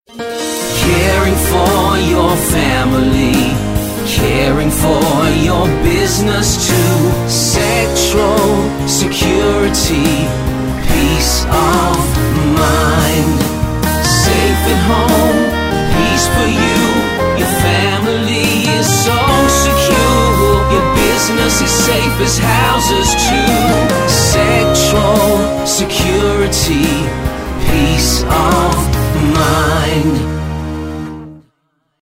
Caring for your family, caring for your business too. Sexual security, peace of mind. Safe at home, peace for you. Your family is so secure. Your business is safe as houses too. Sexual security,